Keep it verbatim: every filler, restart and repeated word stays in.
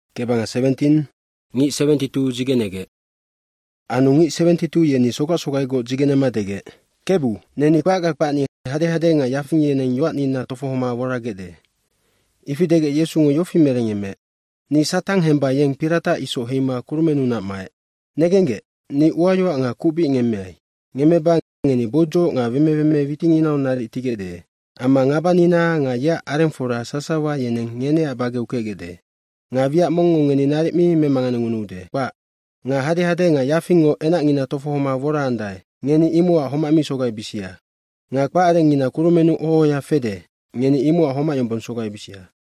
Kebanga seventeen. Ngi seventy-two jigenege. Anu ngi seventy-two yeni soka-soka go jigene madege. Kebu, neni paga pakni hade-hade nga yafing yeneng yuat ni na tofohoma waragede. Ifidege Yesu ngo yofi merengeme. Ni satang hemba yeng pirata iso heima kurumenu na mae. Negenge, ni uayo nga kubi ngeme. Ngeme ba ngeni bojo nga veme-veme vitingina onari tigede. Ama ngabanina nga ya aremfora sasawa yeneng ngene abage ukegede. Nga via mongo ngeni narik mi memangane ngunude. Ba, nga hade-hade nga yafingo enak ngina tofohoma wora andai. Ngeni imua homa mi sogai bisia. Nga kwa are ngina kurumenu oho ya fede. Ngeni imua homa yombon sogai bisia.